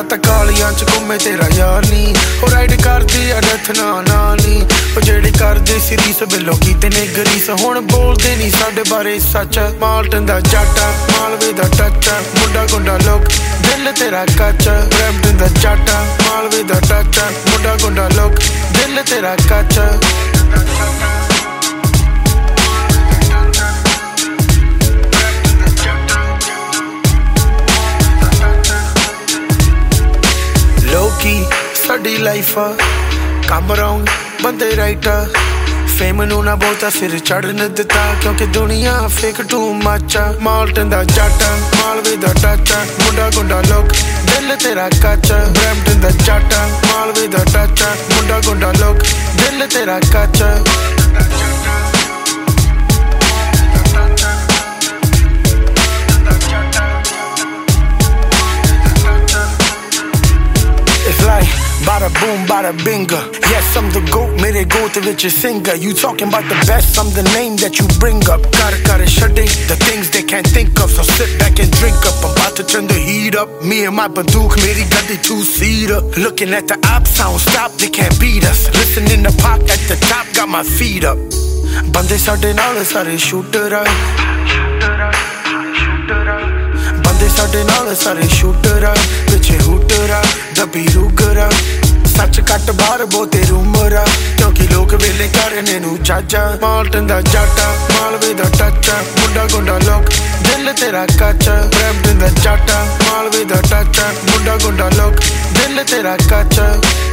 रात कालियां च घूमे तेरा यार नी ओ राइड करदी आ डेथ ना नी ओ जेड़ी करदे सी रीस बिलो कीते ने गरीस हुण बोलदे नी साडे बारे सच माल्टन दा जट मालवे दा टच मुंडा गुंडा लोक दिल तेरा कच ब्रैम्पटन दा जट मालवे दा टच मुंडा गुंडा लोक दिल तेरा कच लोकी साडी लाइफ कम राउंड बंदे राइट फेम नू ना बहुता सिर चढ़न दिता क्योंकि दुनिया फेक टू मच माल्टन दा जट मालवे दा टच मुंडा गुंडा लोक दिल तेरा कच ब्रैम्पटन दा जट मालवे दा टच मुंडा गुंडा लोक दिल तेरा कच Bada boom, bada binga. Yes, I'm the GOAT, mere goat with your singer. You talking about the best, I'm the name that you bring up. Gotta shut it, the things they can't think of. So sit back and drink up, I'm about to turn the heat up. Me and my bandook, meri gaddi two-seater. Looking at the op, sound stop, they can't beat us. Listening to pop at the top, got my feet up. Bande sade naal sare shooter a. Bande sade naal sare shooter a. Piche hooter a, dabbi ruger a. सच कट बाहर बहुते rumour आ क्योंकि लोग वेले करने नू चाचा माल्टन दा जट मालवे दा टच मुंडा गुंडा लोक दिल तेरा कच ब्रैम्पटन दा जट मालवे दा टच मुंडा गुंडा लोक दिल तेरा कच